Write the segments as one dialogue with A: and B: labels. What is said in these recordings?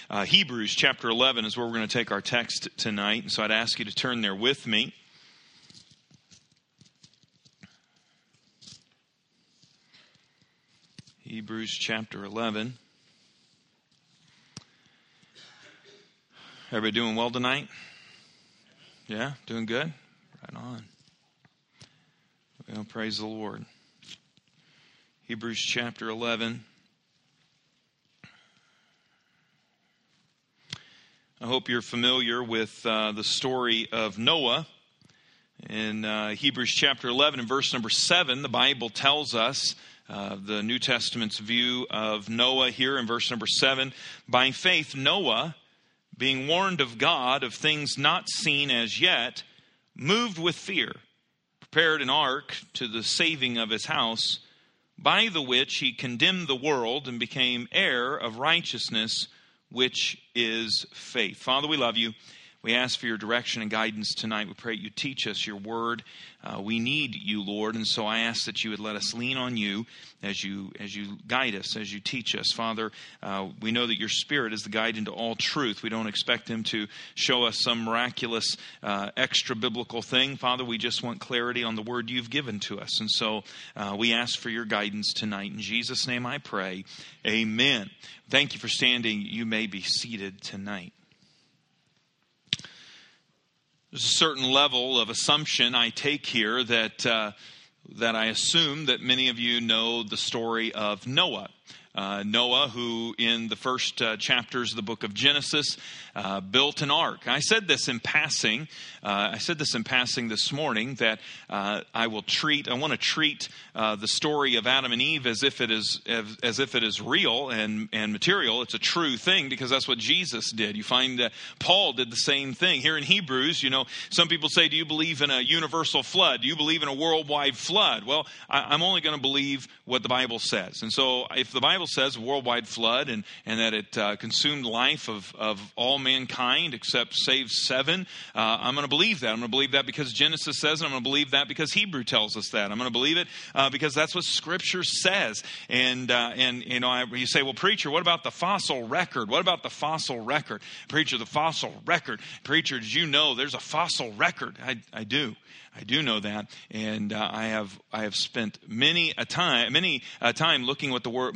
A: Hebrews chapter 11 is where we're going to take our text tonight. And so I'd ask you to turn there with me. Hebrews chapter 11. Everybody doing well tonight? Yeah, doing good? Right on. Well, praise the Lord. Hebrews chapter 11. I hope you're familiar with the story of Noah. In Hebrews chapter 11 and verse number 7, the Bible tells us the New Testament's view of Noah here in verse number 7. By faith, Noah, being warned of God of things not seen as yet, moved with fear, prepared an ark to the saving of his house, by the which he condemned the world and became heir of righteousness, which is faith. Father, we love you. We ask for your direction and guidance tonight. We pray you teach us your word. We need you, Lord, and so I ask that you would let us lean on you as you guide us, as you teach us. Father, we know that your Spirit is the guide into all truth. We don't expect him to show us some miraculous extra-biblical thing. Father, we just want clarity on the word you've given to us, and so we ask for your guidance tonight. In Jesus' name I pray, amen. Thank you for standing. You may be seated tonight. There's a certain level of assumption I take here that I assume that many of you know the story of Noah. Noah, who in the first chapters of the book of Genesis built an ark. I said this in passing. This morning that I want to treat the story of Adam and Eve as if it is real and material. It's a true thing because that's what Jesus did. You find that Paul did the same thing here in Hebrews. Some people say, "Do you believe in a universal flood? Do you believe in a worldwide flood?" Well, I'm only going to believe what the Bible says, and so if the Bible says a worldwide flood and that it consumed life of all mankind except save 7, I'm going to believe that. I'm going to believe that because Genesis says it. I'm going to believe that because Hebrew tells us that. I'm going to believe it because that's what Scripture says. And you say, "Well, preacher, what about the fossil record? What about the fossil record?" Preacher, the fossil record. Preacher, did you know there's a fossil record? I do. I do know that, and I have spent many a time looking what the word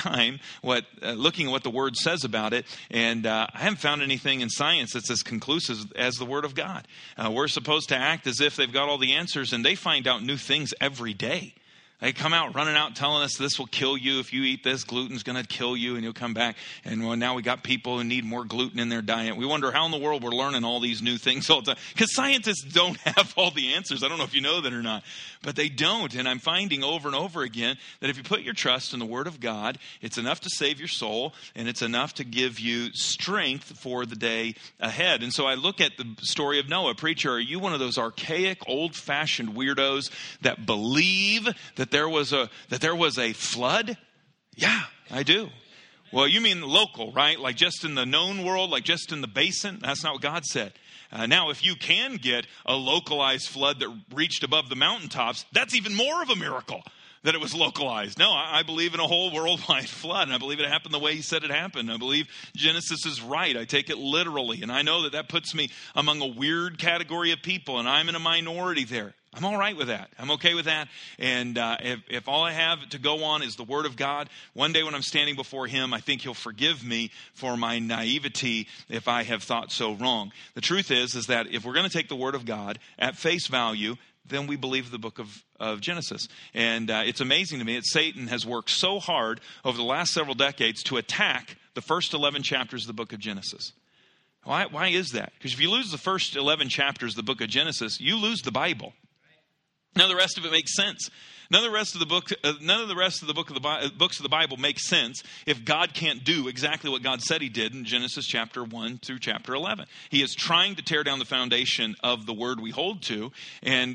A: looking at what the word says about it, and I haven't found anything in science that's as conclusive as the Word of God. We're supposed to act as if they've got all the answers, and they find out new things every day. They come out running out telling us this will kill you. If you eat this, gluten's going to kill you and you'll come back. And now we got people who need more gluten in their diet. We wonder how in the world we're learning all these new things all the time. Because scientists don't have all the answers. I don't know if you know that or not. But they don't. And I'm finding over and over again that if you put your trust in the Word of God, it's enough to save your soul. And it's enough to give you strength for the day ahead. And so I look at the story of Noah. Preacher, are you one of those archaic, old-fashioned weirdos that believe that there was a flood? Yeah, I do. Well, you mean local, right? Like just in the known world, like just in the basin? That's not what God said. Now, if you can get a localized flood that reached above the mountaintops, that's even more of a miracle that it was localized. No, I believe in a whole worldwide flood, and I believe it happened the way he said it happened. I believe Genesis is right. I take it literally, and I know that puts me among a weird category of people, and I'm in a minority there. I'm all right with that. I'm okay with that. And if all I have to go on is the Word of God, one day when I'm standing before Him, I think He'll forgive me for my naivety if I have thought so wrong. The truth is that if we're going to take the Word of God at face value, then we believe the book of Genesis. And it's amazing to me that Satan has worked so hard over the last several decades to attack the first 11 chapters of the book of Genesis. Why is that? Because if you lose the first 11 chapters of the book of Genesis, you lose the Bible. Now the rest of it makes sense. None of the rest of the books of the Bible make sense if God can't do exactly what God said He did in Genesis chapter 1 through chapter 11. He is trying to tear down the foundation of the word we hold to, and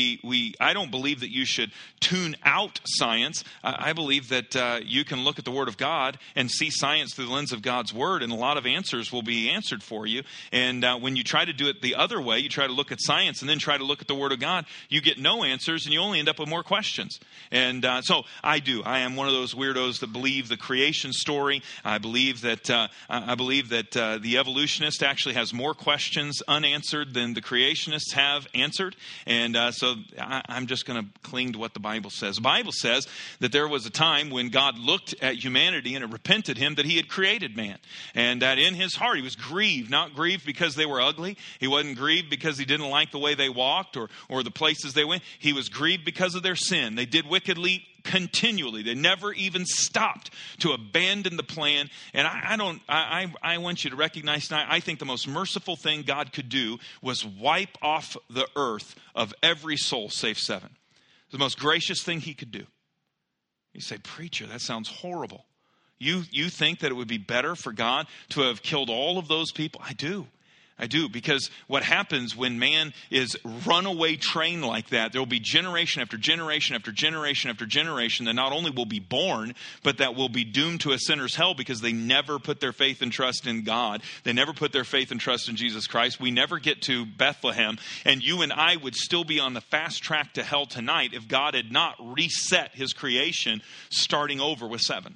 A: I don't believe that you should tune out science. I believe that you can look at the Word of God and see science through the lens of God's Word, and a lot of answers will be answered for you. And when you try to do it the other way, you try to look at science and then try to look at the Word of God, you get no answers, and you only end up with more questions. questions. And so I am one of those weirdos that believe the creation story. I believe that the evolutionist actually has more questions unanswered than the creationists have answered. And so I'm just going to cling to what the Bible says. The Bible says that there was a time when God looked at humanity and it repented him that he had created man. And that in his heart he was grieved, not grieved because they were ugly. He wasn't grieved because he didn't like the way they walked or the places they went. He was grieved because of their sin. They did wickedly continually. They never even stopped to abandon the plan. And I want you to recognize tonight, I think the most merciful thing God could do was wipe off the earth of every soul save 7. The most gracious thing he could do. You say, preacher, that sounds horrible. You think that it would be better for God to have killed all of those people? I do, because what happens when man is runaway train like that, there will be generation after generation after generation after generation that not only will be born, but that will be doomed to a sinner's hell because they never put their faith and trust in God. They never put their faith and trust in Jesus Christ. We never get to Bethlehem, and you and I would still be on the fast track to hell tonight if God had not reset his creation, starting over with 7.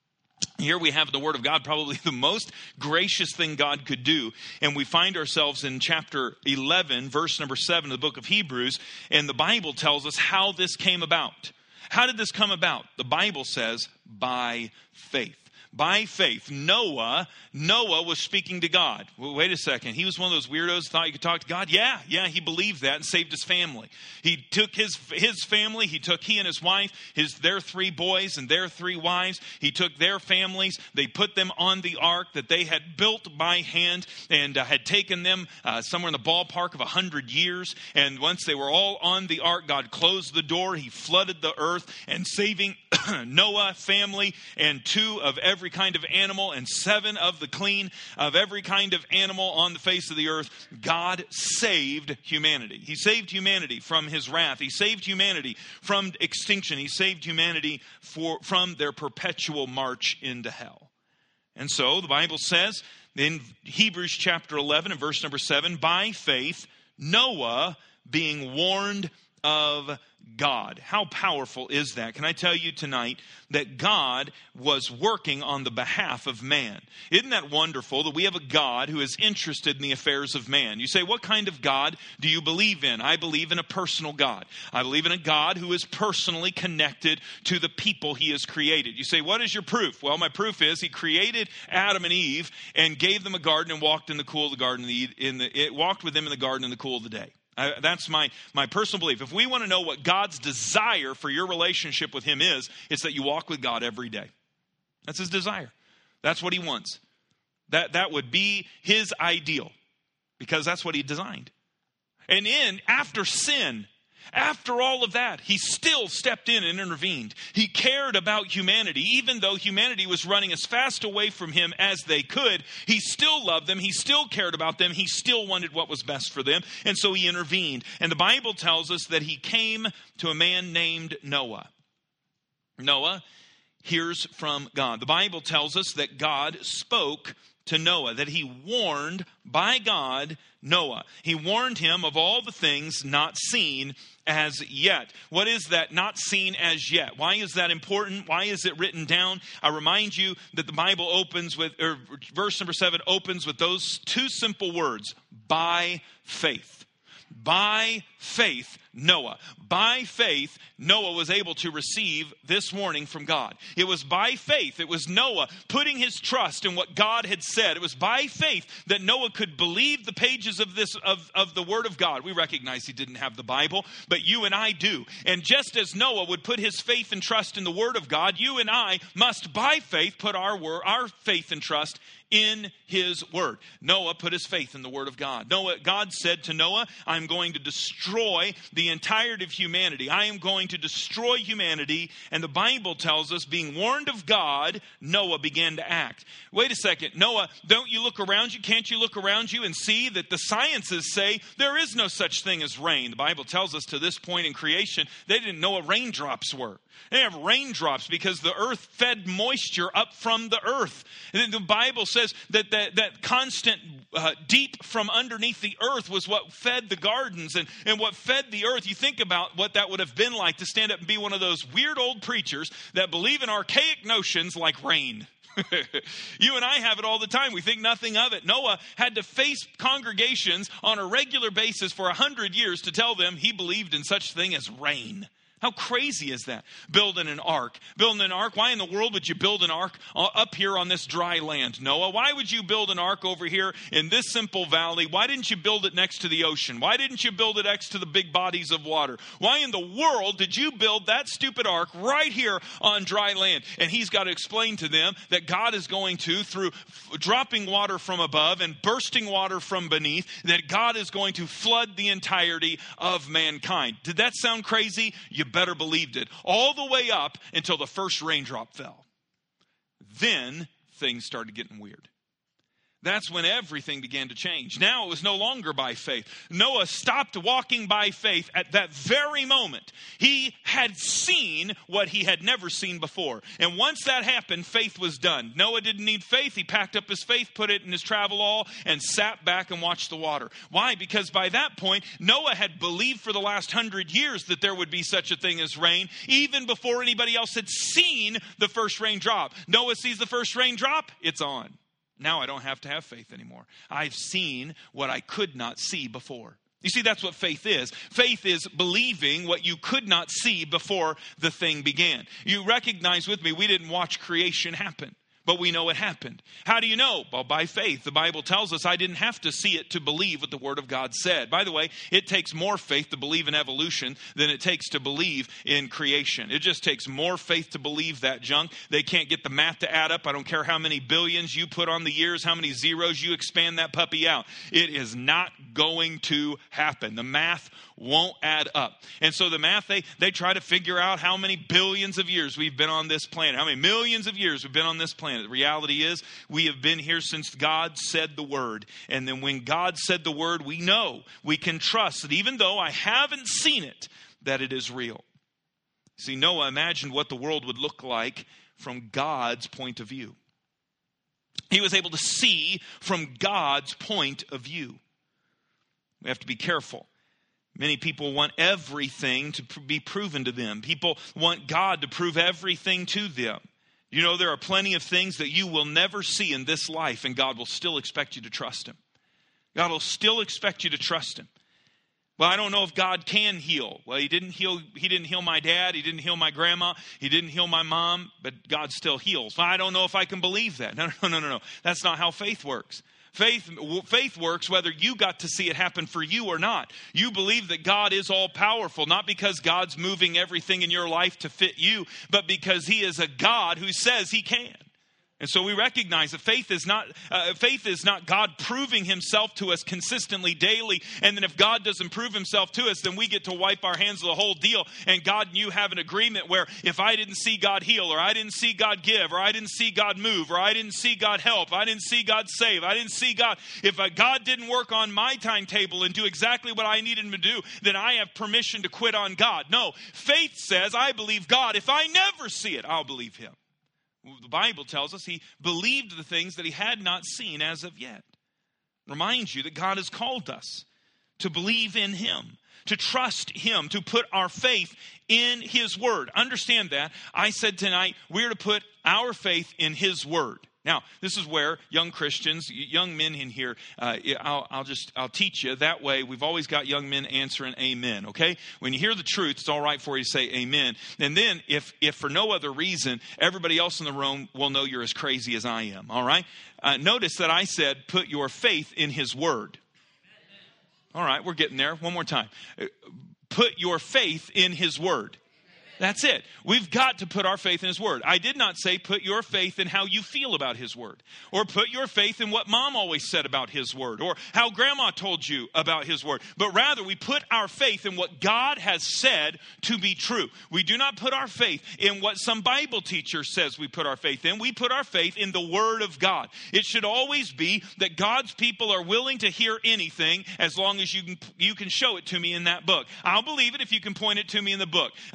A: Here we have the Word of God, probably the most gracious thing God could do. And we find ourselves in chapter 11, verse number 7 of the book of Hebrews. And the Bible tells us how this came about. How did this come about? The Bible says, by faith. By faith, Noah was speaking to God. Well, wait a second. He was one of those weirdos who thought he could talk to God. Yeah, he believed that and saved his family. He took his family. He and his wife, their 3 boys and their 3 wives. He took their families. They put them on the ark that they had built by hand and had taken them somewhere in the ballpark of 100 years. And once they were all on the ark, God closed the door. He flooded the earth and saving Noah, family, and 2 of every kind of animal and 7 of the clean of every kind of animal on the face of the earth. God saved humanity. He saved humanity from his wrath. He saved humanity from extinction. He saved humanity from their perpetual march into hell. And so the Bible says in Hebrews chapter 11 and verse number 7, by faith, Noah being warned of God. How powerful is that? Can I tell you tonight that God was working on the behalf of man? Isn't that wonderful that we have a God who is interested in the affairs of man? You say, what kind of God do you believe in? I believe in a personal God. I believe in a God who is personally connected to the people he has created. You say, what is your proof? Well, my proof is he created Adam and Eve and gave them a garden and walked in the cool of the garden, walked with them in the garden in the cool of the day. That's my personal belief. If we want to know what God's desire for your relationship with him is, it's that you walk with God every day. That's his desire. That's what he wants. That would be his ideal because that's what he designed. And after sin, after all of that, he still stepped in and intervened. He cared about humanity. Even though humanity was running as fast away from him as they could, he still loved them. He still cared about them. He still wanted what was best for them. And so he intervened. And the Bible tells us that he came to a man named Noah. Noah hears from God. The Bible tells us that God spoke to Noah, that he warned by God Noah. He warned him of all the things not seen as yet. What is that not seen as yet? Why is that important? Why is it written down? I remind you that the Bible opens with, or verse number 7 opens with those 2 simple words, by faith. By faith, Noah. By faith, Noah was able to receive this warning from God. It was by faith. It was Noah putting his trust in what God had said. It was by faith that Noah could believe the pages of the Word of God. We recognize he didn't have the Bible, but you and I do. And just as Noah would put his faith and trust in the Word of God, you and I must by faith put our faith and trust in his word. Noah put his faith in the word of God. God said to Noah, I'm going to destroy the entirety of humanity. I am going to destroy humanity. And the Bible tells us, being warned of God, Noah began to act. Wait a second, Noah, don't you look around you? Can't you look around you and see that the sciences say there is no such thing as rain? The Bible tells us to this point in creation, they didn't know what raindrops were. They have raindrops because the earth fed moisture up from the earth. And the Bible says that constant deep from underneath the earth was what fed the gardens and what fed the earth. You think about what that would have been like to stand up and be one of those weird old preachers that believe in archaic notions like rain. You and I have it all the time. We think nothing of it. Noah had to face congregations on a regular basis for 100 years to tell them he believed in such thing as rain. How crazy is that? Building an ark. Building an ark. Why in the world would you build an ark up here on this dry land, Noah? Why would you build an ark over here in this simple valley? Why didn't you build it next to the ocean? Why didn't you build it next to the big bodies of water? Why in the world did you build that stupid ark right here on dry land? And he's got to explain to them that God is going to, through dropping water from above and bursting water from beneath, that God is going to flood the entirety of mankind. Did that sound crazy? You better believed it. All the way up until the first raindrop fell. Then things started getting weird. That's when everything began to change. Now it was no longer by faith. Noah stopped walking by faith at that very moment. He had seen what he had never seen before. And once that happened, faith was done. Noah didn't need faith. He packed up his faith, put it in his travel all, and sat back and watched the water. Why? Because by that point, Noah had believed for the last 100 years that there would be such a thing as rain, even before anybody else had seen the first raindrop. Noah sees the first raindrop, it's on. Now I don't have to have faith anymore. I've seen what I could not see before. You see, that's what faith is. Faith is believing what you could not see before the thing began. You recognize with me, we didn't watch creation happen, but we know it happened. How do you know? Well, by faith. The Bible tells us I didn't have to see it to believe what the Word of God said. By the way, it takes more faith to believe in evolution than it takes to believe in creation. It just takes more faith to believe that junk. They can't get the math to add up. I don't care how many billions you put on the years, how many zeros you expand that puppy out. It is not going to happen. The math won't add up. And so the math, they try to figure out how many billions of years we've been on this planet, how many millions of years we've been on this planet. The reality is we have been here since God said the word. And then when God said the word, we know, we can trust that even though I haven't seen it, that it is real. See, Noah imagined what the world would look like from God's point of view. He was able to see from God's point of view. We have to be careful. Many people want everything to be proven to them. People want God to prove everything to them. You know, there are plenty of things that you will never see in this life, and God will still expect you to trust Him. God will still expect you to trust Him. Well, I don't know if God can heal. Well, He didn't heal my dad. He didn't heal my grandma. He didn't heal my mom, but God still heals. Well, I don't know if I can believe that. No. That's not how faith works. Faith works whether you got to see it happen for you or not. You believe that God is all powerful, not because God's moving everything in your life to fit you, but because He is a God who says He can. And so we recognize that faith is not God proving Himself to us consistently daily. And then if God doesn't prove Himself to us, then we get to wipe our hands of the whole deal. And God and you have an agreement where if I didn't see God heal, or I didn't see God give, or I didn't see God move, or I didn't see God help, I didn't see God save, I didn't see God. If God didn't work on my timetable and do exactly what I needed Him to do, then I have permission to quit on God. No, faith says I believe God. If I never see it, I'll believe Him. The Bible tells us he believed the things that he had not seen as of yet. Reminds you that God has called us to believe in Him, to trust Him, to put our faith in His Word. Understand that. I said tonight we're to put our faith in His Word. Now, this is where young Christians, young men in here, I'll teach you. That way, we've always got young men answering amen, okay? When you hear the truth, it's all right for you to say amen. And then, if for no other reason, everybody else in the room will know you're as crazy as I am, all right? Notice that I said, put your faith in His Word. All right, we're getting there. One more time. Put your faith in His Word. That's it. We've got to put our faith in His Word. I did not say put your faith in how you feel about His Word, or put your faith in what Mom always said about His Word, or how Grandma told you about His Word. But rather, we put our faith in what God has said to be true. We do not put our faith in what some Bible teacher says we put our faith in. We put our faith in the Word of God. It should always be that God's people are willing to hear anything as long as you can show it to me in that book. I'll believe it if you can point it to me in the book. I love my dad.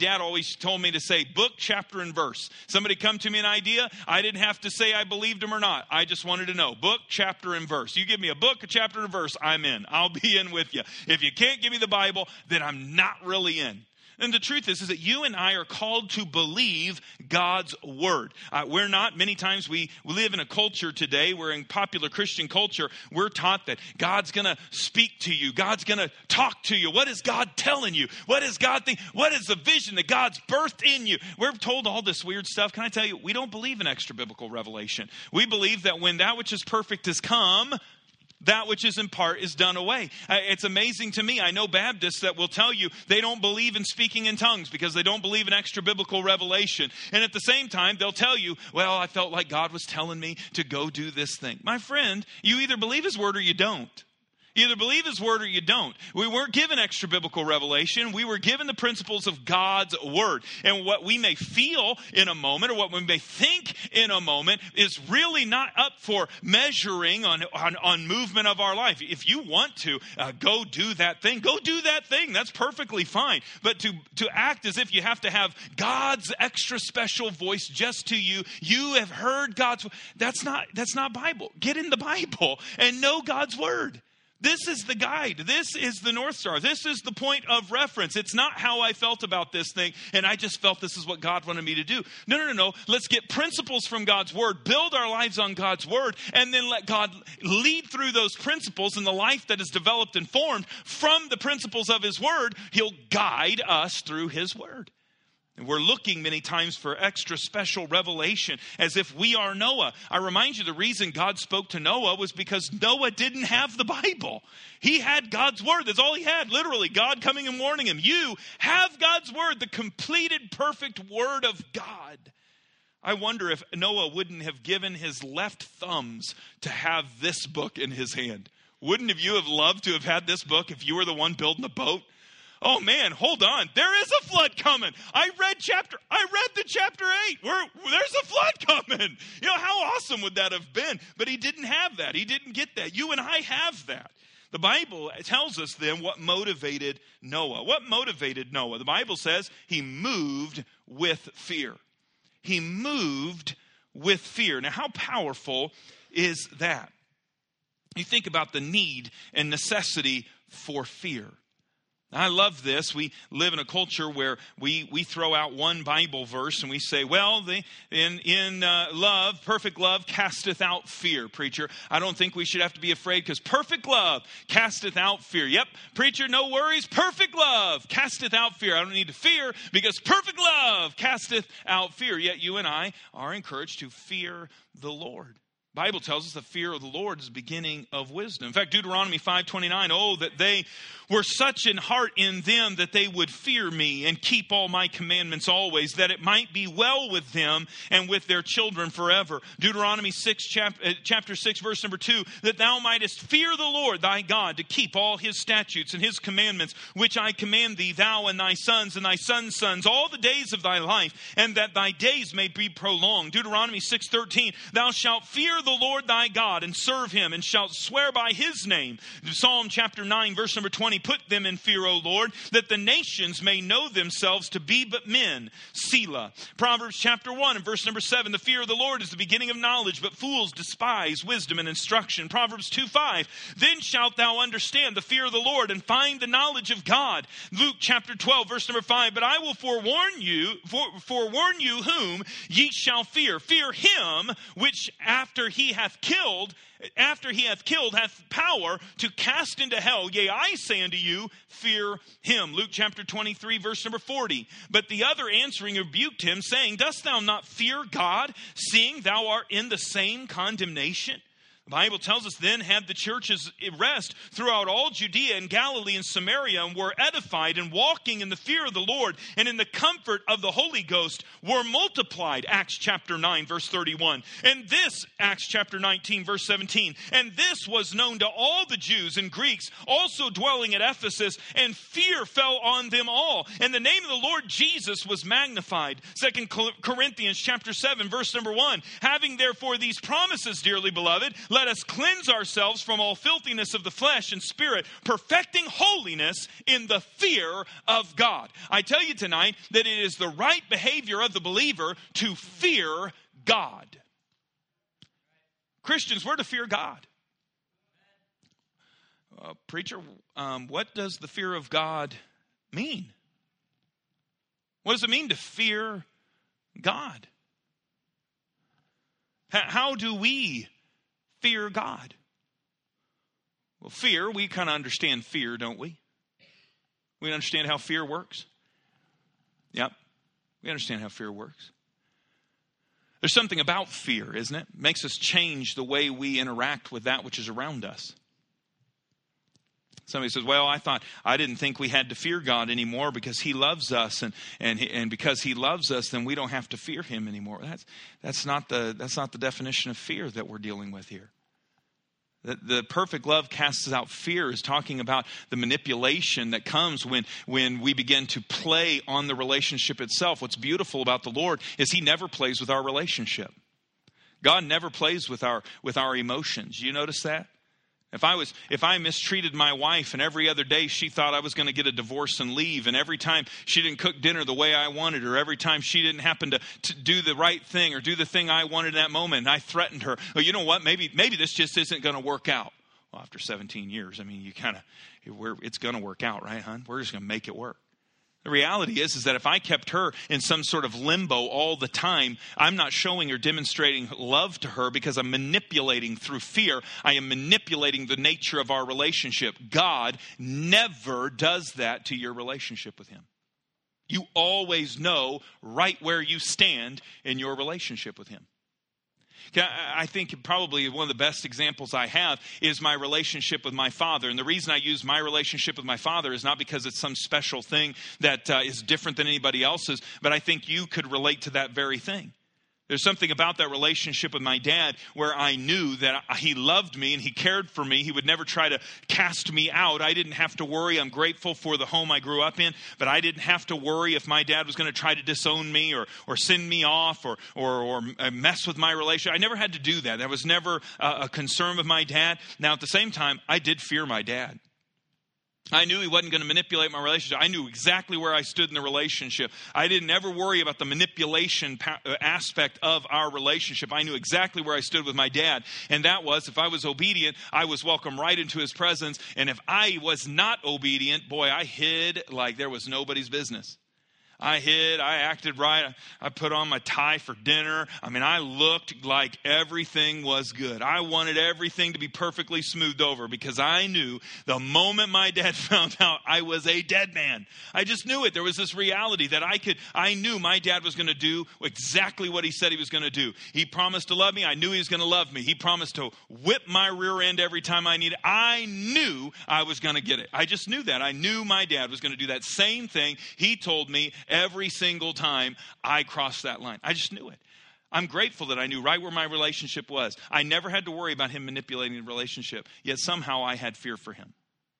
A: dad always told me to say book, chapter, and verse. Somebody come to me an idea, I didn't have to say I believed him or not. I just wanted to know book, chapter, and verse. You give me a book, a chapter, and a verse, I'm in. I'll be in with you. If you can't give me the Bible, then I'm not really in. And the truth is that you and I are called to believe God's word. We're not, many times we live in a culture today, we're in popular Christian culture, we're taught that God's going to speak to you. God's going to talk to you. What is God telling you? What is God think? What is the vision that God's birthed in you? We're told all this weird stuff. Can I tell you, we don't believe in extra biblical revelation. We believe that when that which is perfect has come, that which is in part is done away. It's amazing to me. I know Baptists that will tell you they don't believe in speaking in tongues because they don't believe in extra biblical revelation. And at the same time, they'll tell you, well, I felt like God was telling me to go do this thing. My friend, you either believe his word or you don't. You either believe his word or you don't. We weren't given extra biblical revelation. We were given the principles of God's word. And what we may feel in a moment or what we may think in a moment is really not up for measuring on movement of our life. If you want to go do that thing, go do that thing. That's perfectly fine. But to act as if you have to have God's extra special voice just to you, you have heard God's, that's not Bible. Get in the Bible and know God's word. This is the guide. This is the North Star. This is the point of reference. It's not how I felt about this thing, and I just felt this is what God wanted me to do. No. Let's get principles from God's word, build our lives on God's word, and then let God lead through those principles in the life that is developed and formed from the principles of his word. He'll guide us through his word. And we're looking many times for extra special revelation as if we are Noah. I remind you, the reason God spoke to Noah was because Noah didn't have the Bible. He had God's word. That's all he had. Literally, God coming and warning him. You have God's word, the completed, perfect word of God. I wonder if Noah wouldn't have given his left thumbs to have this book in his hand. Wouldn't you have loved to have had this book if you were the one building the boat? Oh man, hold on. There is a flood coming. I read the chapter 8. There's a flood coming. You know, how awesome would that have been? But he didn't have that. He didn't get that. You and I have that. The Bible tells us then what motivated Noah. What motivated Noah? The Bible says he moved with fear. He moved with fear. Now, how powerful is that? You think about the need and necessity for fear. I love this. We live in a culture where we throw out one Bible verse and we say, well, in love, perfect love casteth out fear, preacher. I don't think we should have to be afraid because perfect love casteth out fear. Yep, preacher, no worries. Perfect love casteth out fear. I don't need to fear because perfect love casteth out fear. Yet you and I are encouraged to fear the Lord. The Bible tells us the fear of the Lord is the beginning of wisdom. In fact, Deuteronomy 5:29, oh, that they were such an heart in them that they would fear me and keep all my commandments always, that it might be well with them and with their children forever. Deuteronomy chapter 6, verse number 2, that thou mightest fear the Lord thy God to keep all his statutes and his commandments, which I command thee, thou and thy sons sons, all the days of thy life, and that thy days may be prolonged. Deuteronomy 6:13, thou shalt fear the Lord thy God and serve him and shalt swear by his name. Psalm chapter 9, verse number 20, put them in fear, O Lord, that the nations may know themselves to be but men. Selah. Proverbs chapter 1 and verse number 7, the fear of the Lord is the beginning of knowledge, but fools despise wisdom and instruction. Proverbs 2:5, then shalt thou understand the fear of the Lord and find the knowledge of God. Luke chapter 12, verse number 5, but I will forewarn you whom ye shall fear. Fear him which after he hath killed, hath power to cast into hell. Yea, I say unto you, fear him. Luke chapter 23, verse number 40. But the other answering rebuked him, saying, dost thou not fear God, seeing thou art in the same condemnation? The Bible tells us then had the churches rest throughout all Judea and Galilee and Samaria and were edified and walking in the fear of the Lord and in the comfort of the Holy Ghost were multiplied. Acts chapter 9 verse 31. And this, Acts chapter 19 verse 17. And this was known to all the Jews and Greeks also dwelling at Ephesus, and fear fell on them all. And the name of the Lord Jesus was magnified. 2 Corinthians chapter 7 verse number 1. Having therefore these promises, dearly beloved, let us cleanse ourselves from all filthiness of the flesh and spirit, perfecting holiness in the fear of God. I tell you tonight that it is the right behavior of the believer to fear God. Christians, we're to fear God. Preacher, what does the fear of God mean? What does it mean to fear God? How do we fear God? Well, fear, we kind of understand fear, don't we? We understand how fear works. Yep, we understand how fear works. There's something about fear, isn't it? It makes us change the way we interact with that which is around us. Somebody says, well, I didn't think we had to fear God anymore because he loves us. And because he loves us, then we don't have to fear him anymore. That's not the definition of fear that we're dealing with here. The perfect love casts out fear is talking about the manipulation that comes when we begin to play on the relationship itself. What's beautiful about the Lord is he never plays with our relationship. God never plays with our emotions. You notice that? If I mistreated my wife and every other day she thought I was going to get a divorce and leave, and every time she didn't cook dinner the way I wanted, or every time she didn't happen to do the right thing or do the thing I wanted in that moment, and I threatened her, well, you know what, maybe this just isn't going to work out. Well, after 17 years, I mean, it's going to work out, right, hon? We're just going to make it work. The reality is that if I kept her in some sort of limbo all the time, I'm not showing or demonstrating love to her because I'm manipulating through fear. I am manipulating the nature of our relationship. God never does that to your relationship with him. You always know right where you stand in your relationship with him. I think probably one of the best examples I have is my relationship with my father. And the reason I use my relationship with my father is not because it's some special thing that is different than anybody else's, but I think you could relate to that very thing. There's something about that relationship with my dad where I knew that he loved me and he cared for me. He would never try to cast me out. I didn't have to worry. I'm grateful for the home I grew up in, but I didn't have to worry if my dad was going to try to disown me or send me off or mess with my relationship. I never had to do that. That was never a concern with my dad. Now, at the same time, I did fear my dad. I knew he wasn't going to manipulate my relationship. I knew exactly where I stood in the relationship. I didn't ever worry about the manipulation aspect of our relationship. I knew exactly where I stood with my dad. And that was, if I was obedient, I was welcome right into his presence. And if I was not obedient, boy, I hid like there was nobody's business. I hid, I acted right, I put on my tie for dinner. I mean, I looked like everything was good. I wanted everything to be perfectly smoothed over because I knew the moment my dad found out I was a dead man. I just knew it. There was this reality that I knew my dad was going to do exactly what he said he was going to do. He promised to love me. I knew he was going to love me. He promised to whip my rear end every time I needed it. I knew I was going to get it. I just knew that. I knew my dad was going to do that same thing he told me every single time I crossed that line. I just knew it. I'm grateful that I knew right where my relationship was. I never had to worry about him manipulating the relationship, yet somehow I had fear for him.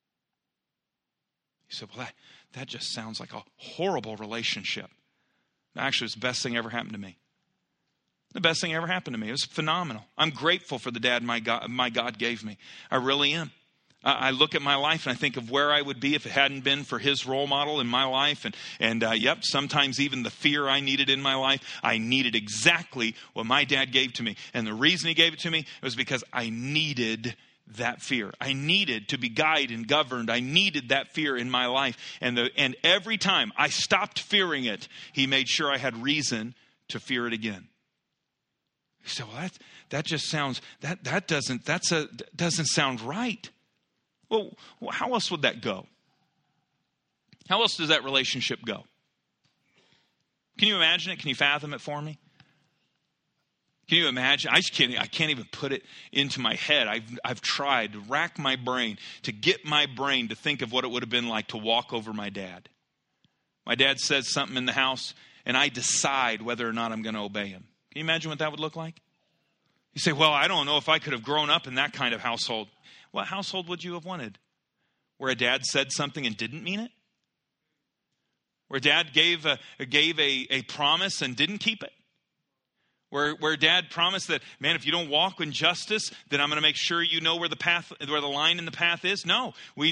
A: You said, well, that just sounds like a horrible relationship. Actually, it's the best thing ever happened to me. The best thing ever happened to me. It was phenomenal. I'm grateful for the dad my God gave me. I really am. I look at my life and I think of where I would be if it hadn't been for his role model in my life. And sometimes even the fear I needed in my life, I needed exactly what my dad gave to me. And the reason he gave it to me was because I needed that fear. I needed to be guided and governed. I needed that fear in my life. And every time I stopped fearing it, he made sure I had reason to fear it again. You say, well, that just sounds, that doesn't sound right. Well, how else would that go? How else does that relationship go? Can you imagine it? Can you fathom it for me? Can you imagine? I can't even put it into my head. I've tried to rack my brain to get my brain to think of what it would have been like to walk over my dad. My dad says something in the house, and I decide whether or not I'm going to obey him. Can you imagine what that would look like? You say, well, I don't know if I could have grown up in that kind of household. What household would you have wanted? Where a dad said something and didn't mean it? Where dad gave a promise and didn't keep it? Where dad promised that, man, if you don't walk in justice, then I'm going to make sure you know where the line in the path is. No,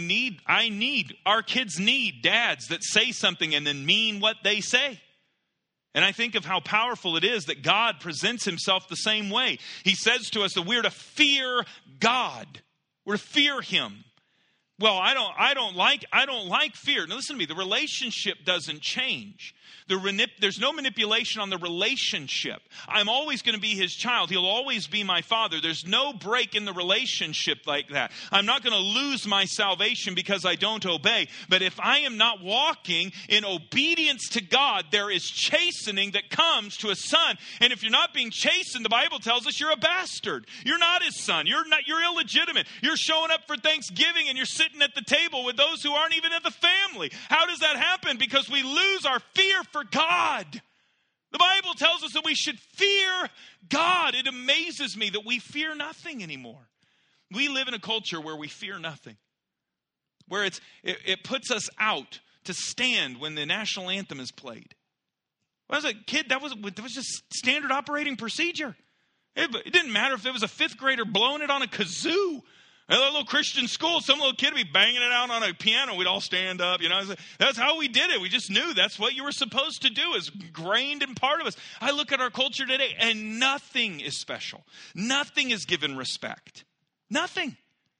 A: our kids need dads that say something and then mean what they say. And I think of how powerful it is that God presents himself the same way. He says to us that we're to fear God. We're to fear him. Well, I don't like fear. Now listen to me, the relationship doesn't change. There's no manipulation on the relationship. I'm always going to be his child. He'll always be my father. There's no break in the relationship like that. I'm not going to lose my salvation because I don't obey. But if I am not walking in obedience to God, there is chastening that comes to a son. And if you're not being chastened, the Bible tells us you're a bastard. You're not his son. You're illegitimate. You're showing up for Thanksgiving and you're sitting at the table with those who aren't even in the family. How does that happen? Because we lose our fear for God. The Bible tells us that we should fear God. It amazes me that we fear nothing anymore. We live in a culture where we fear nothing. Where it puts us out to stand when the national anthem is played. When I was a kid, that was just standard operating procedure. It didn't matter if it was a fifth grader blowing it on a kazoo. At a little Christian school, some little kid would be banging it out on a piano. We'd all stand up. That's how we did it. We just knew that's what you were supposed to do. It's ingrained in part of us. I look at our culture today, and nothing is special. Nothing is given respect. Nothing.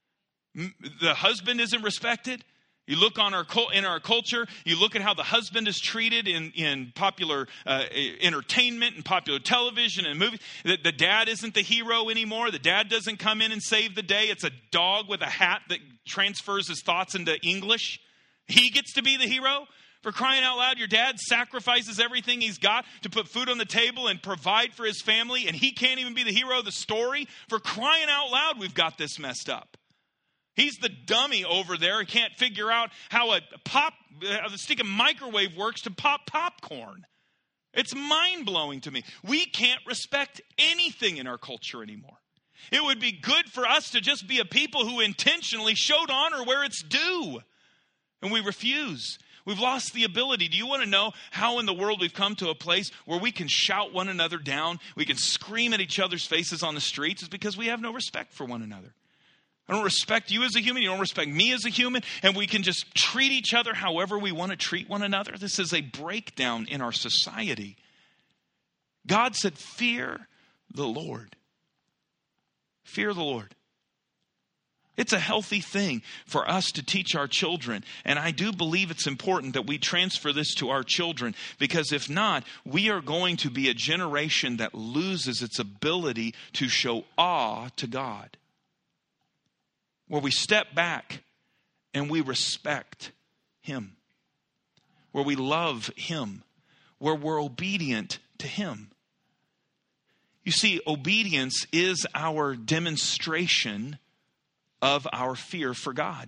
A: The husband isn't respected. You look in our culture, you look at how the husband is treated in popular entertainment and popular television and movies. The dad isn't the hero anymore. The dad doesn't come in and save the day. It's a dog with a hat that transfers his thoughts into English. He gets to be the hero. For crying out loud, your dad sacrifices everything he's got to put food on the table and provide for his family, and he can't even be the hero of the story. For crying out loud, we've got this messed up. He's the dummy over there who can't figure out how the stick of microwave works to pop popcorn. It's mind-blowing to me. We can't respect anything in our culture anymore. It would be good for us to just be a people who intentionally showed honor where it's due. And we refuse. We've lost the ability. Do you want to know how in the world we've come to a place where we can shout one another down? We can scream at each other's faces on the streets? It's because we have no respect for one another. I don't respect you as a human. You don't respect me as a human. And we can just treat each other however we want to treat one another. This is a breakdown in our society. God said, fear the Lord. Fear the Lord. It's a healthy thing for us to teach our children. And I do believe it's important that we transfer this to our children. Because if not, we are going to be a generation that loses its ability to show awe to God. Where we step back and we respect him. Where we love him. Where we're obedient to him. You see, obedience is our demonstration of our fear for God.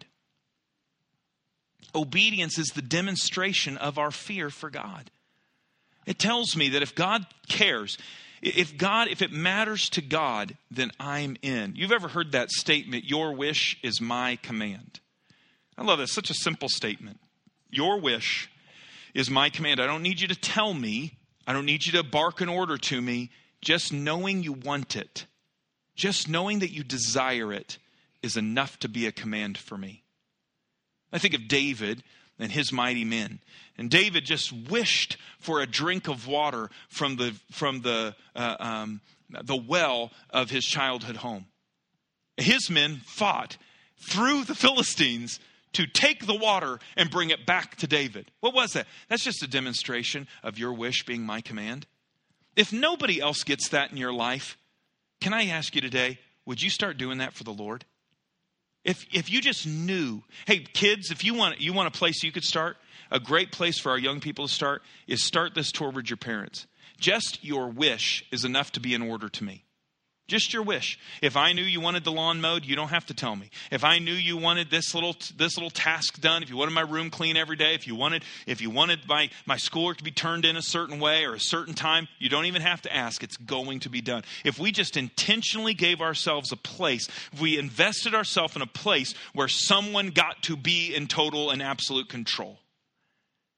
A: Obedience is the demonstration of our fear for God. It tells me that if God cares, if it matters to God, then I'm in. You've ever heard that statement, your wish is my command? I love that. It's such a simple statement. Your wish is my command. I don't need you to tell me. I don't need you to bark an order to me. Just knowing you want it, just knowing that you desire it is enough to be a command for me. I think of David and his mighty men. And David just wished for a drink of water from the well of his childhood home. His men fought through the Philistines to take the water and bring it back to David. What was that? That's just a demonstration of your wish being my command. If nobody else gets that in your life, can I ask you today, would you start doing that for the Lord? If you just knew, hey, kids, if you want a place you could start, a great place for our young people to start is start this toward your parents. Just your wish is enough to be in order to me. Just your wish. If I knew you wanted the lawn mowed, you don't have to tell me. If I knew you wanted this little task done, if you wanted my room clean every day, if you wanted my schoolwork to be turned in a certain way or a certain time, you don't even have to ask. It's going to be done. If we just intentionally gave ourselves a place, if we invested ourselves in a place where someone got to be in total and absolute control.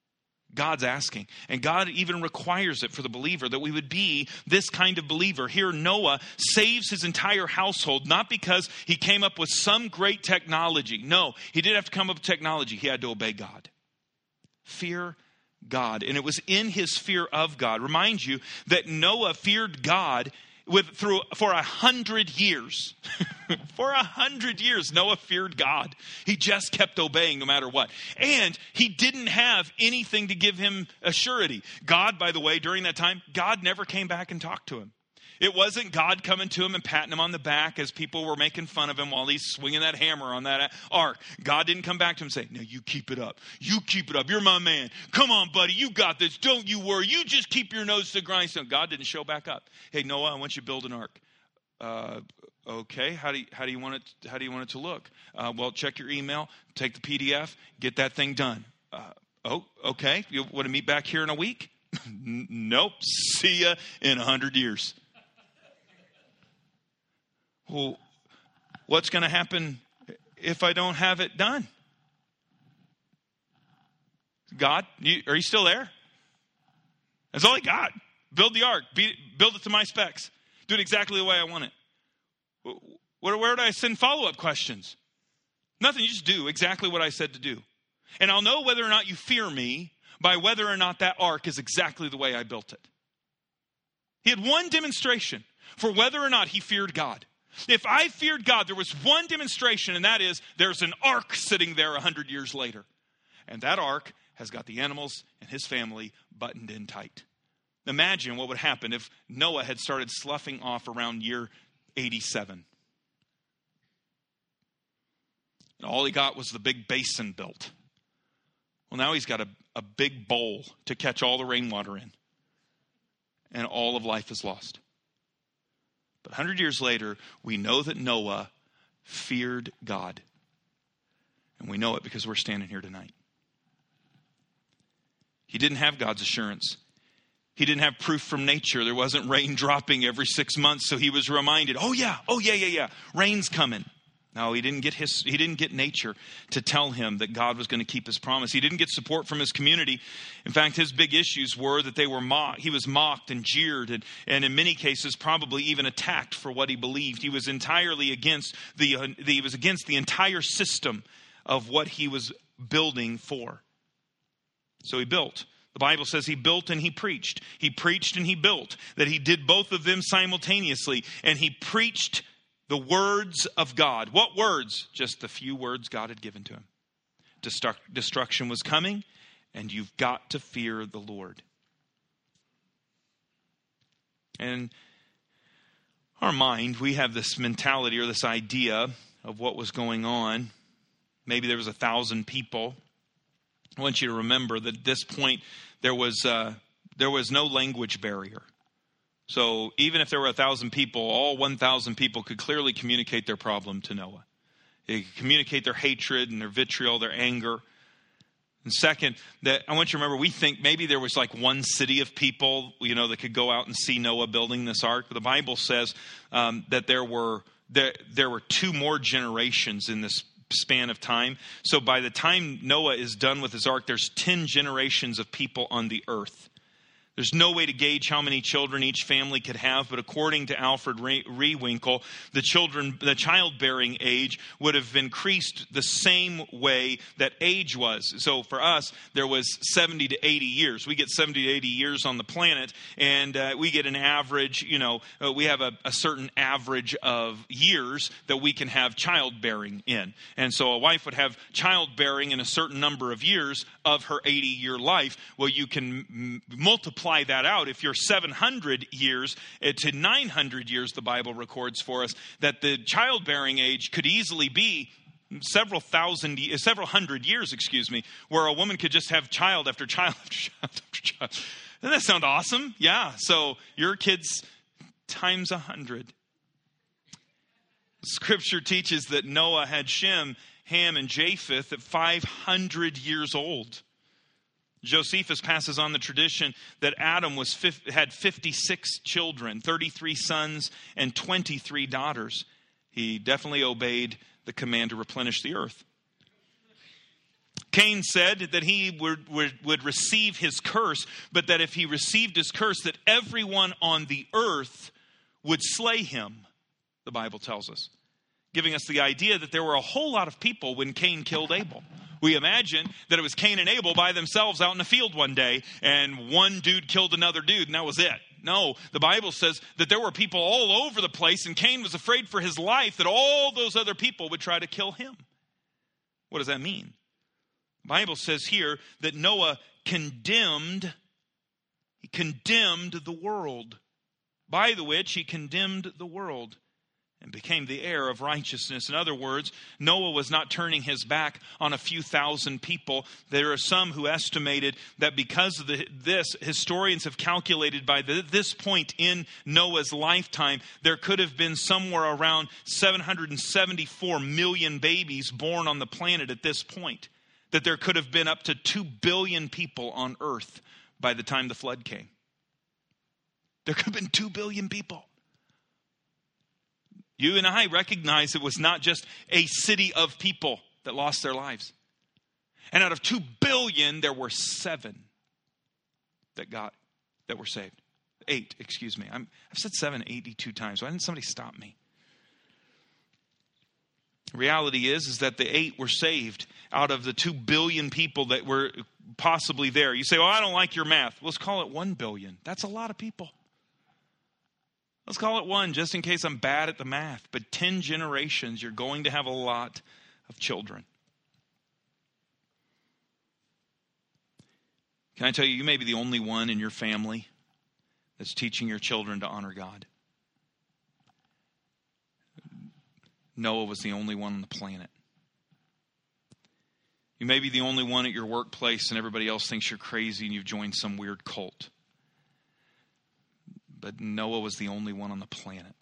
A: God's asking. And God even requires it for the believer, that we would be this kind of believer. Here, Noah saves his entire household, not because he came up with some great technology. No, he didn't have to come up with technology. He had to obey God. Fear God. And it was in his fear of God. Remind you that Noah feared God for 100 years. For 100 years, Noah feared God. He just kept obeying no matter what. And he didn't have anything to give him a surety. God, by the way, during that time, God never came back and talked to him. It wasn't God coming to him and patting him on the back as people were making fun of him while he's swinging that hammer on that ark. God didn't come back to him and say, "No, you keep it up. You keep it up. You're my man. Come on, buddy. You got this. Don't you worry. You just keep your nose to the grindstone." God didn't show back up. "Hey, Noah, I want you to build an ark." Okay. How do you want it to look? Well, check your email. Take the PDF. Get that thing done. Okay. You want to meet back here in a week? Nope. See ya in 100 years. Well, what's going to happen if I don't have it done? God, are you still there? That's all I got. Build the ark. Build it to my specs. Do it exactly the way I want it. Where would I send follow-up questions? Nothing. You just do exactly what I said to do. And I'll know whether or not you fear me by whether or not that ark is exactly the way I built it. He had one demonstration for whether or not he feared God. If I feared God, there was one demonstration, and that is there's an ark sitting there 100 years later. And that ark has got the animals and his family buttoned in tight. Imagine what would happen if Noah had started sloughing off around year 87. And all he got was the big basin built. Well, now he's got a big bowl to catch all the rainwater in. And all of life is lost. But 100 years later, we know that Noah feared God. And we know it because we're standing here tonight. He didn't have God's assurance. He didn't have proof from nature. There wasn't rain dropping every 6 months, so he was reminded, oh yeah, rain's coming. No, he didn't get nature to tell him that God was going to keep his promise. He didn't get support from his community. In fact, his big issues were that he was mocked and jeered and in many cases probably even attacked for what he believed. He was entirely against the entire system of what he was building for. So he built. The Bible says he built and he preached. He preached and he built. That he did both of them simultaneously. And he preached the words of God. What words? Just the few words God had given to him. Destruction was coming, and you've got to fear the Lord. And our mind, we have this mentality or this idea of what was going on. Maybe there was 1,000 people. I want you to remember that at this point there was no language barrier. So even if there were 1,000 people, all 1,000 people could clearly communicate their problem to Noah. They could communicate their hatred and their vitriol, their anger. And second, that I want you to remember, we think maybe there was like one city of people, that could go out and see Noah building this ark. But the Bible says that there were 2 more generations in this span of time. So by the time Noah is done with his ark, there's 10 generations of people on the earth. There's no way to gauge how many children each family could have, but according to Alfred Rehwinkel, the childbearing age would have increased the same way that age was. So for us, there was 70 to 80 years. We get 70 to 80 years on the planet, and we get an average, we have a certain average of years that we can have childbearing in. And so a wife would have childbearing in a certain number of years of her 80-year life. Well, you can multiply that out. If you're 700 years to 900 years, the Bible records for us that the childbearing age could easily be several hundred years, where a woman could just have child after child after child after child. Doesn't that sound awesome? Yeah. So your kids times 100. Scripture teaches that Noah had Shem, Ham, and Japheth at 500 years old. Josephus passes on the tradition that Adam had 56 children, 33 sons, and 23 daughters. He definitely obeyed the command to replenish the earth. Cain said that he would receive his curse, but that if he received his curse, that everyone on the earth would slay him, the Bible tells us, giving us the idea that there were a whole lot of people when Cain killed Abel. We imagine that it was Cain and Abel by themselves out in the field one day, and one dude killed another dude, and that was it. No, the Bible says that there were people all over the place, and Cain was afraid for his life that all those other people would try to kill him. What does that mean? The Bible says here that Noah condemned the world, by the which he condemned the world and became the heir of righteousness. In other words, Noah was not turning his back on a few thousand people. There are some who estimated that because of this, historians have calculated by this point in Noah's lifetime, there could have been somewhere around 774 million babies born on the planet at this point. That there could have been up to 2 billion people on earth by the time the flood came. There could have been 2 billion people. You and I recognize it was not just a city of people that lost their lives. And out of 2 billion, there were 7 that were saved. 8, excuse me. I've said 7 82 times. Why didn't somebody stop me? The reality is that the 8 were saved out of the 2 billion people that were possibly there. You say, well, I don't like your math. Let's call it 1 billion. That's a lot of people. Let's call it 1 just in case I'm bad at the math. But 10 generations, you're going to have a lot of children. Can I tell you, you may be the only one in your family that's teaching your children to honor God. Noah was the only one on the planet. You may be the only one at your workplace and everybody else thinks you're crazy and you've joined some weird cult. But Noah was the only one on the planet.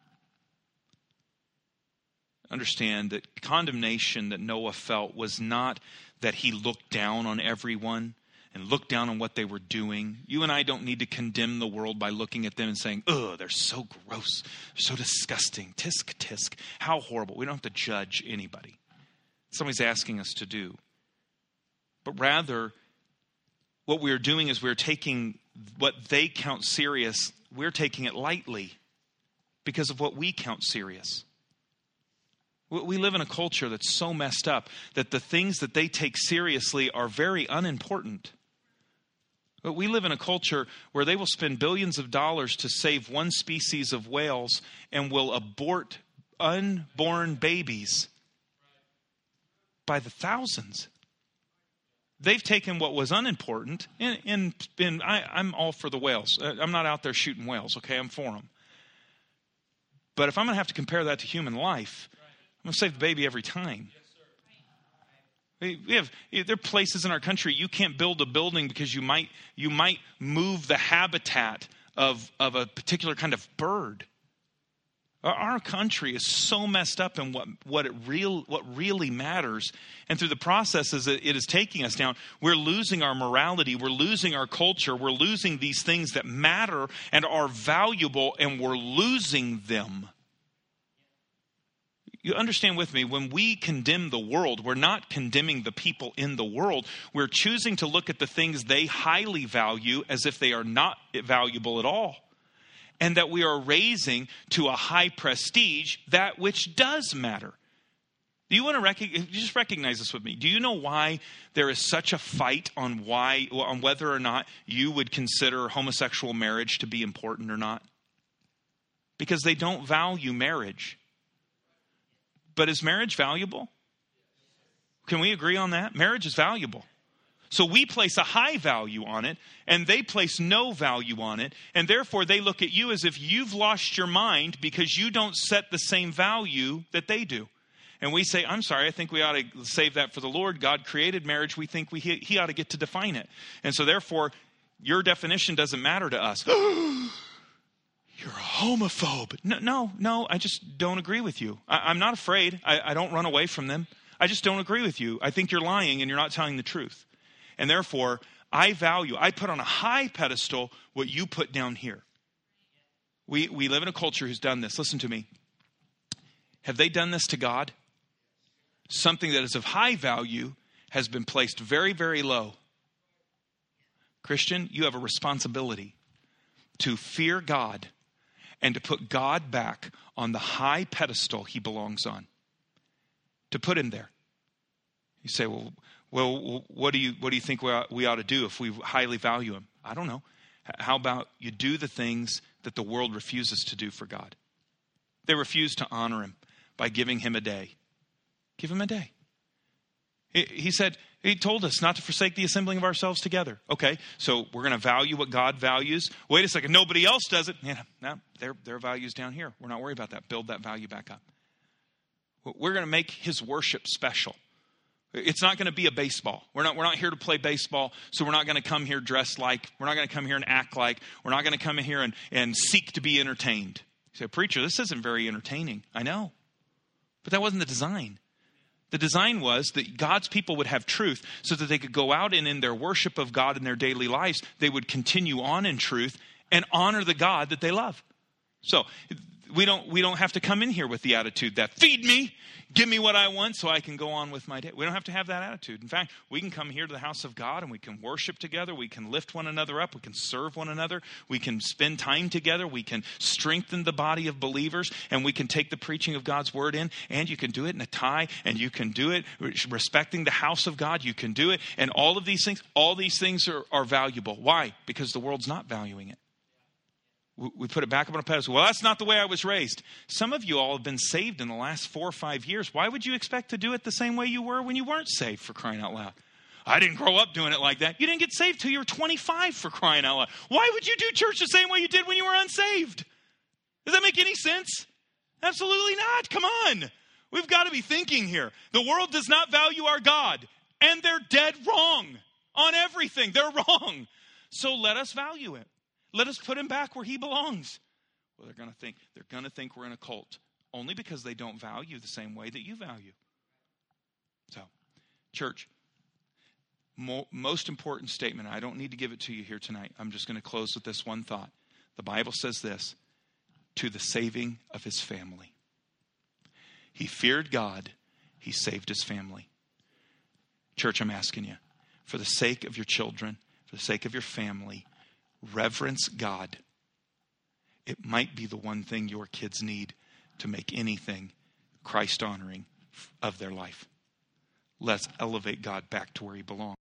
A: Understand that condemnation that Noah felt was not that he looked down on everyone and looked down on what they were doing. You and I don't need to condemn the world by looking at them and saying, "Ugh, they're so gross, so disgusting, tisk, tisk, how horrible." We don't have to judge anybody. Somebody's asking us to do. But rather, what we're doing is we're taking what they count serious, we're taking it lightly because of what we count serious. We live in a culture that's so messed up that the things that they take seriously are very unimportant. But we live in a culture where they will spend billions of dollars to save one species of whales and will abort unborn babies by the thousands. They've taken what was unimportant, and I'm all for the whales. I'm not out there shooting whales, okay? I'm for them. But if I'm going to have to compare that to human life, I'm going to save the baby every time. There are places in our country you can't build a building because you might move the habitat of a particular kind of bird. Our country is so messed up in what really matters. And through the processes it is taking us down, we're losing our morality, we're losing our culture, we're losing these things that matter and are valuable, and we're losing them. You understand with me, when we condemn the world, we're not condemning the people in the world. We're choosing to look at the things they highly value as if they are not valuable at all. And that we are raising to a high prestige that which does matter. Do you want to just recognize this with me? Do you know why there is such a fight on whether or not you would consider homosexual marriage to be important or not? Because they don't value marriage. But is marriage valuable? Can we agree on that? Marriage is valuable. So we place a high value on it, and they place no value on it. And therefore, they look at you as if you've lost your mind because you don't set the same value that they do. And we say, I'm sorry, I think we ought to save that for the Lord. God created marriage. We think he ought to get to define it. And so therefore, your definition doesn't matter to us. You're a homophobe. No, I just don't agree with you. I'm not afraid. I don't run away from them. I just don't agree with you. I think you're lying and you're not telling the truth. And therefore, I put on a high pedestal what you put down here. We live in a culture who's done this. Listen to me. Have they done this to God? Something that is of high value has been placed very, very low. Christian, you have a responsibility to fear God and to put God back on the high pedestal he belongs on. To put him there. You say, well, what do you think we ought to do if we highly value him? I don't know. How about you do the things that the world refuses to do for God? They refuse to honor him by giving him a day. Give him a day. He told us not to forsake the assembling of ourselves together. Okay, so we're going to value what God values. Wait a second, nobody else does it. Yeah, no, their value's down here. We're not worried about that. Build that value back up. We're going to make his worship special. It's not going to be a baseball. We're not here to play baseball, so we're not going to come here dressed like. We're not going to come here and act like. We're not going to come in here and seek to be entertained. You say, preacher, this isn't very entertaining. I know. But that wasn't the design. The design was that God's people would have truth so that they could go out and in their worship of God in their daily lives, they would continue on in truth and honor the God that they love. So we don't have to come in here with the attitude that feed me, give me what I want so I can go on with my day. We don't have to have that attitude. In fact, we can come here to the house of God and we can worship together. We can lift one another up. We can serve one another. We can spend time together. We can strengthen the body of believers, and we can take the preaching of God's word in, and you can do it in a tie, and you can do it respecting the house of God. You can do it. And all these things are valuable. Why? Because the world's not valuing it. We put it back up on a pedestal. Well, that's not the way I was raised. Some of you all have been saved in the last 4 or 5 years. Why would you expect to do it the same way you were when you weren't saved, for crying out loud? I didn't grow up doing it like that. You didn't get saved till you were 25, for crying out loud. Why would you do church the same way you did when you were unsaved? Does that make any sense? Absolutely not. Come on. We've got to be thinking here. The world does not value our God, and they're dead wrong on everything. They're wrong. So let us value it. Let us put him back where he belongs. Well, they're going to think we're in a cult only because they don't value the same way that you value. So, church, most important statement. I don't need to give it to you here tonight. I'm just going to close with this one thought. The Bible says this, to the saving of his family. He feared God. He saved his family. Church, I'm asking you, for the sake of your children, for the sake of your family, reverence God. It might be the one thing your kids need to make anything Christ honoring of their life. Let's elevate God back to where he belongs.